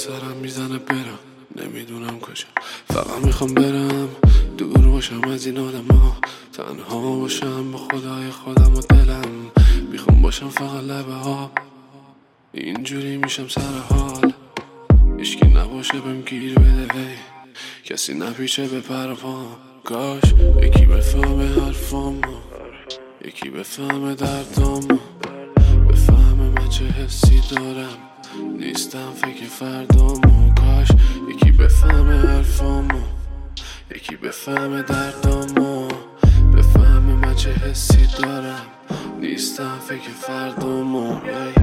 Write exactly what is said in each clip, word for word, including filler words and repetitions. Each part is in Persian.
سرم میزنه برم، نمیدونم کجا. فقط میخوام برم دور باشم از این آدما، تنها باشم با خدای خودم و دلم. میخوام باشم فقط لبه ها، اینجوری میشم سر حال. هیچکی نباشه بهم گیر بده، هی کسی نپیچه به پرپام. کاش یکی بفهمه حرفامو، یکی بفهمه دردامو، بفهمه من چه حسی دارم، نیستم فکر فردامو. کاش یکی بفهمه حرفامو، یکی بفهمه دردامو، بفهمه من چه حسی دارم، نیستم فکر فردامو.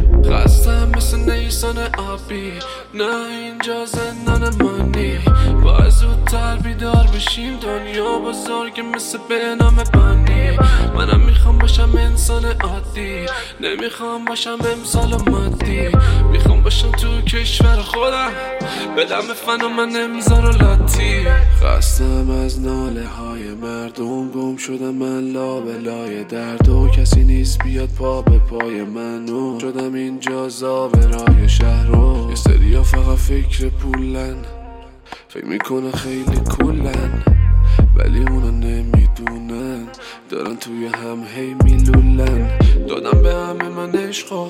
خستم مثل نیسان آبی، نه اینجا زندان مانی. باید زودتر بیدار بشیم، دنیا بزرگه مثل به نام بانی. منم میخوام باشم انسان عادی، نمیخوام باشم امسال و مادی. میخوام باشم تو کشور خودم، بدم به فن و من امزار و لاتی. خستم از ناله های مردم، گم شدم من لابلای درد و کسی نیست بیاد پا به پای منو. شدم اینجا زابرای شهر رو، یه سریا فقط فکر پولن، فکر میکنه خیلی کولن، ولی اونا نمیدونن دارن توی هم هی میلولن. دادم به همه من عشقو،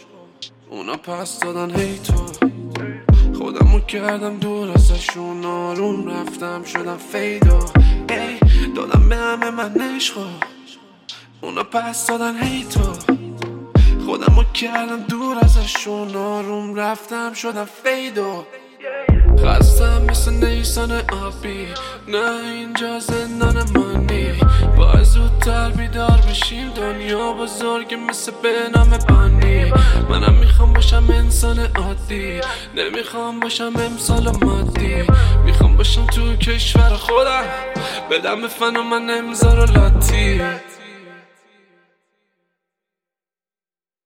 اونا پس دادن هی تو. خودمو کردم دور ازشون، آروم رفتم شدم فیدو. ای دادم به همه من عشقو، اونا پس دادن هی تو. خودمو کردم دور ازشون، آروم رفتم شدم فیدو. خستم مثل نیسان آبی، نه اینجا زندان مانی. باید زودتر بیدار بشیم، دنیا بزرگه مثل به نام بانی. منم میخوام باشم انسان عادی، نمیخوام باشم امسال و مادی. میخوام باشم تو کشور خودم، بدم به فن و من امزار و لاتی.